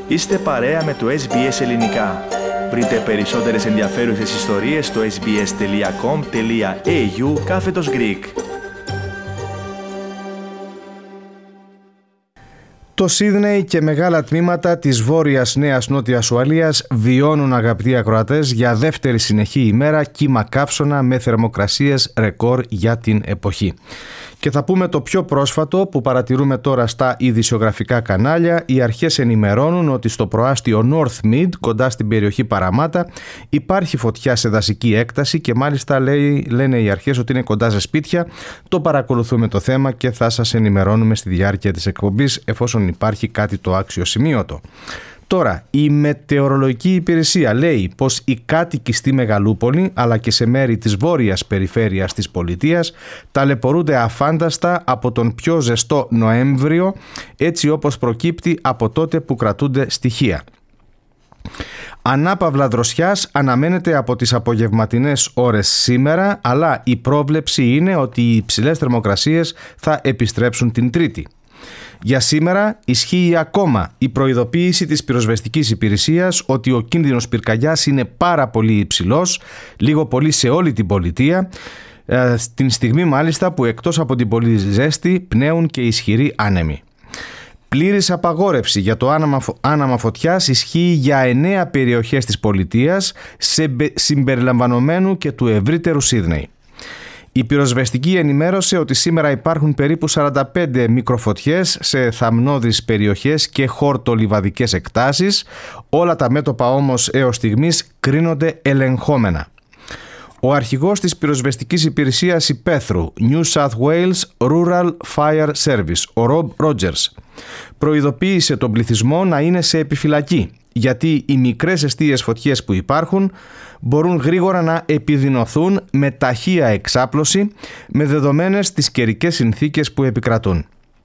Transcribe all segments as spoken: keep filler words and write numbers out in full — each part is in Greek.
Είστε παρέα με το ες μπι ες Ελληνικά. Βρείτε περισσότερες ενδιαφέρουσες ιστορίες στο sbs.com.au κάθετος Greek. Το Σίδνεϊ και μεγάλα τμήματα της Βόρειας Νέας Νότιας Ουαλίας βιώνουν, αγαπητοί ακροατές, για δεύτερη συνεχή ημέρα κύμα καύσωνα με θερμοκρασίες ρεκόρ για την εποχή. Και θα πούμε το πιο πρόσφατο που παρατηρούμε τώρα στα ειδησιογραφικά κανάλια. Οι αρχές ενημερώνουν ότι στο προάστιο North Mid, κοντά στην περιοχή Παραμάτα, υπάρχει φωτιά σε δασική έκταση και μάλιστα λέει, λένε οι αρχές ότι είναι κοντά σε σπίτια. Το παρακολουθούμε το θέμα και θα σας ενημερώνουμε στη διάρκεια της εκπομπής εφόσον υπάρχει κάτι το αξιοσημείωτο. Τώρα, η Μετεωρολογική Υπηρεσία λέει πως οι κάτοικοι στη Μεγαλούπολη αλλά και σε μέρη της βόρειας περιφέρειας της πολιτείας ταλαιπωρούνται αφάνταστα από τον πιο ζεστό Νοέμβριο, έτσι όπως προκύπτει από τότε που κρατούνται στοιχεία. Ανάπαυλα δροσιάς αναμένεται από τις απογευματινές ώρες σήμερα, αλλά η πρόβλεψη είναι ότι οι υψηλές θερμοκρασίες θα επιστρέψουν την Τρίτη. Για σήμερα ισχύει ακόμα η προειδοποίηση της πυροσβεστικής υπηρεσίας ότι ο κίνδυνος πυρκαγιάς είναι πάρα πολύ υψηλός, λίγο πολύ σε όλη την πολιτεία, στην στιγμή μάλιστα που εκτός από την πολύ ζέστη πνέουν και ισχυροί άνεμοι. Πλήρης απαγόρευση για το άναμα, άναμα φωτιάς ισχύει για εννέα περιοχές της πολιτείας, συμπεριλαμβανομένου και του ευρύτερου Σίδνεϊ. Η πυροσβεστική ενημέρωσε ότι σήμερα υπάρχουν περίπου σαράντα πέντε μικροφωτιές σε θαμνώδεις περιοχές και χορτολιβαδικές εκτάσεις. Όλα τα μέτωπα όμως έως στιγμής κρίνονται ελεγχόμενα. Ο αρχηγός της πυροσβεστικής υπηρεσίας υπαίθρου New South Wales Rural Fire Service, ο Rob Rogers, προειδοποίησε τον πληθυσμό να είναι σε επιφυλακή, γιατί οι μικρές εστίες φωτιές που υπάρχουν μπορούν γρήγορα να επιδεινωθούν με ταχεία εξάπλωση με δεδομένες τις καιρικές συνθήκες που επικρατούν.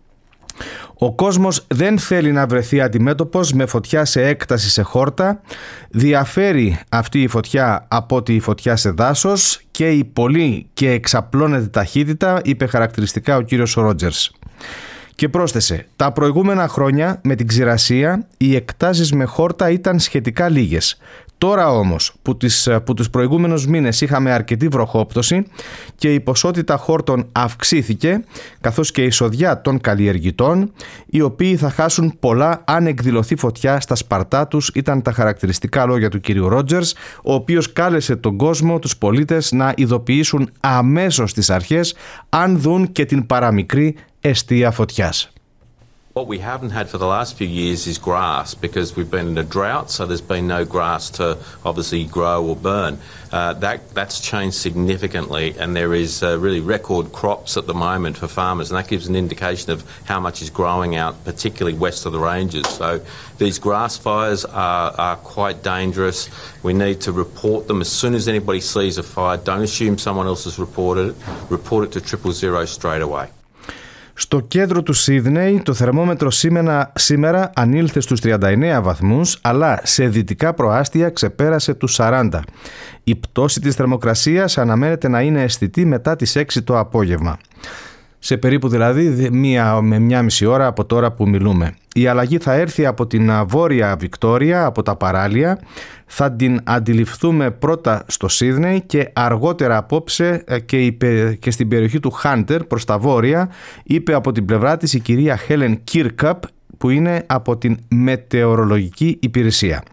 Ο κόσμος δεν θέλει να βρεθεί αντιμέτωπος με φωτιά σε έκταση σε χόρτα. Διαφέρει αυτή η φωτιά από τη φωτιά σε δάσος και η πολύ και εξαπλώνεται ταχύτητα, είπε χαρακτηριστικά ο κύριος Ρότζερς. Και πρόσθεσε, τα προηγούμενα χρόνια με την ξηρασία οι εκτάσεις με χόρτα ήταν σχετικά λίγες. Τώρα όμως που, τις, που τους προηγούμενους μήνες είχαμε αρκετή βροχόπτωση και η ποσότητα χόρτων αυξήθηκε, καθώς και η εισοδιά των καλλιεργητών, οι οποίοι θα χάσουν πολλά αν εκδηλωθεί φωτιά στα σπαρτά τους, ήταν τα χαρακτηριστικά λόγια του κυρίου Ρότζερς, ο οποίος κάλεσε τον κόσμο, τους πολίτες, να ειδοποιήσουν αμέσως τις αρχές αν δουν και την παραμικρή εστία φωτιάς. What we haven't had for the last few years is grass because we've been in a drought, so there's been no grass to obviously grow or burn. Uh, that, that's changed significantly, and there is uh, really record crops at the moment for farmers, and that gives an indication of how much is growing out, particularly west of the ranges. So these grass fires are, are quite dangerous. We need to report them as soon as anybody sees a fire. Don't assume someone else has reported it. Report it to triple zero straight away. Στο κέντρο του Σίδνεϊ το θερμόμετρο σήμερα, σήμερα ανήλθε στους τριάντα εννέα βαθμούς, αλλά σε δυτικά προάστια ξεπέρασε τους σαράντα. Η πτώση της θερμοκρασίας αναμένεται να είναι αισθητή μετά τις έξι το απόγευμα. Σε περίπου δηλαδή μία με μία μισή ώρα από τώρα που μιλούμε. Η αλλαγή θα έρθει από την βόρεια Βικτόρια, από τα παράλια. Θα την αντιληφθούμε πρώτα στο Σίδνεϊ και αργότερα απόψε και, και στην περιοχή του Χάντερ προς τα βόρεια, είπε από την πλευρά της η κυρία Χέλεν Κίρκαπ, που είναι από την Μετεωρολογική Υπηρεσία.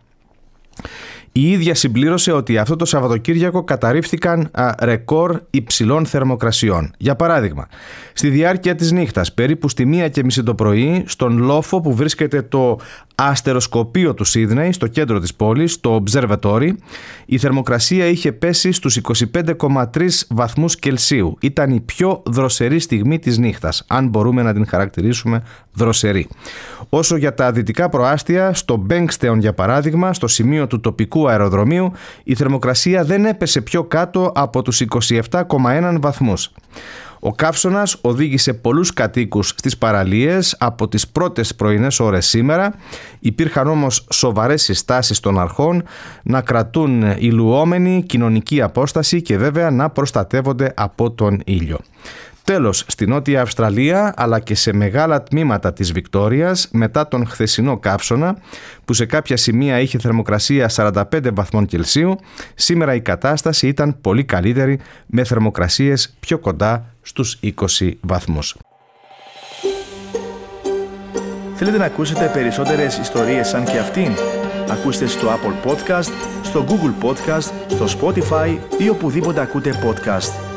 Η ίδια συμπλήρωσε ότι αυτό το Σαββατοκύριακο καταρρίφθηκαν α, ρεκόρ υψηλών θερμοκρασιών. Για παράδειγμα, στη διάρκεια της νύχτας, περίπου στη μία και μισή το πρωί, στον λόφο που βρίσκεται το αστεροσκοπείο του Σίδνεϊ, στο κέντρο της πόλης, το Observatory, η θερμοκρασία είχε πέσει στους είκοσι πέντε κόμμα τρία βαθμούς Κελσίου. Ήταν η πιο δροσερή στιγμή της νύχτας, αν μπορούμε να την χαρακτηρίσουμε δροσερή. Όσο για τα δυτικά προάστια, στο Bankstown για παράδειγμα, στο σημείο του τοπικού αεροδρομίου, η θερμοκρασία δεν έπεσε πιο κάτω από τους είκοσι επτά κόμμα ένα βαθμούς. Ο καύσωνας οδήγησε πολλούς κατοίκους στις παραλίες από τις πρώτες πρωινές ώρες σήμερα. Υπήρχαν όμως σοβαρές συστάσεις των αρχών να κρατούν ηλουόμενη κοινωνική απόσταση και βέβαια να προστατεύονται από τον ήλιο. Τέλος, στη Νότια Αυστραλία αλλά και σε μεγάλα τμήματα της Βικτόριας μετά τον χθεσινό καύσωνα που σε κάποια σημεία είχε θερμοκρασία σαράντα πέντε βαθμών Κελσίου, σήμερα η κατάσταση ήταν πολύ καλύτερη με θερμοκρασίες πιο κοντά στους είκοσι βαθμούς. Θέλετε να ακούσετε περισσότερες ιστορίες σαν και αυτήν? Ακούστε στο Apple Podcast, στο Google Podcast, στο Spotify ή οπουδήποτε ακούτε podcast.